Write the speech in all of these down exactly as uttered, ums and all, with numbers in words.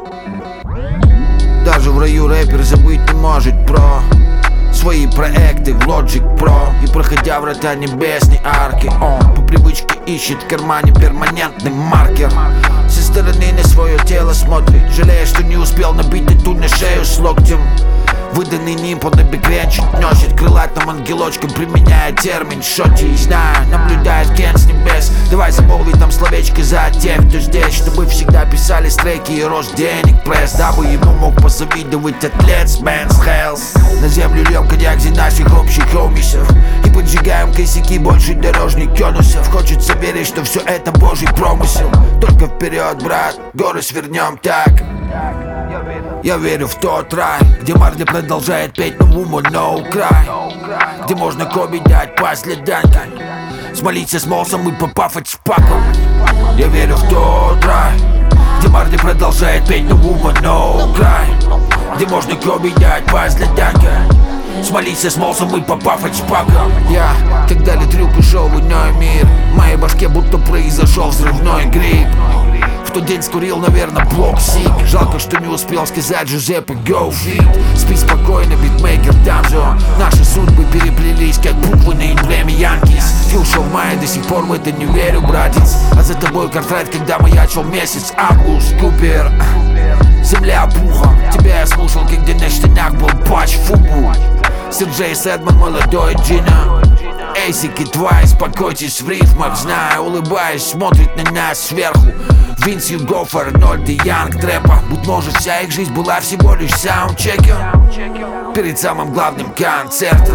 Даже в раю рэпер забыть не может про свои проекты в Logic Pro. И проходя врата небесной арки, он по привычке ищет в кармане перманентный маркер. Со стороны на свое тело смотрит, жалея, что не успел набить тату на шею с локтем. Выданный нимпл на бекренчик носит крылатым ангелочком, применяя термин шоти. Знаю, наблюдает Кен с небес. Давай замолви там словечко за тех, кто здесь, чтобы всегда писали стреки и рост денег пресс, дабы ему мог позавидовать атлет с Мэнс Хелс. На землю льем коньяк за наших общих хомисов и поджигаем косяки больше дорожных конусов. Хочется верить, что все это божий промысел. Только вперед, брат, горы свернем так. Я верю в тот рай, где Марли продолжает петь no woman, no cry, где можно Коби дать по следам, смолиться с Молсом и попафать с Паком. Я верю в тот рай, где Марли продолжает петь no woman, no cry, где можно Коби дать по следам, смолиться с Молсом и попафать с Паком. Я, когда Литрюк ушел в иной мир, в моей башке будто произошел взрывной грипп. В тот день скурил, наверное, блок сик. Жалко, что не успел сказать Джузеппе go fit. Спи спокойно, битмейкер, там же наши судьбы переплелись, как буквы на эмблеме Янкис. Ты ушел в мае, до сих пор в это не верю, братец. А за тобой картрайт, когда маячил месяц август. Купер, земля пухом. Тебя я слушал, когда на штанах был патч фубу. Сиджей Сэдман, молодой Джина. Эйсик и Твай, спокойтесь в рифмах. Знаю, улыбаясь, смотрит на нас сверху. Винс, Югоф, Арнольд и Янг трэпа. Будь может, вся их жизнь была всего лишь саундчеком перед самым главным концертом.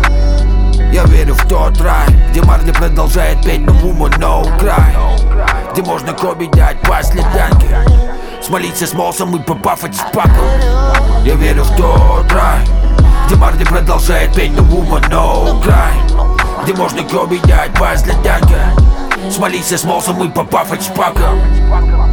Я верю в тот рай, где Марли продолжает петь no woman, no cry, где можно Коби дать по следам, смолиться с Молсом и попафать с Паком. Я верю в тот рай, где Марли продолжает петь no woman, no cry, где можно Коби дать по следам, смолиться с Молсом и попафать с Паком.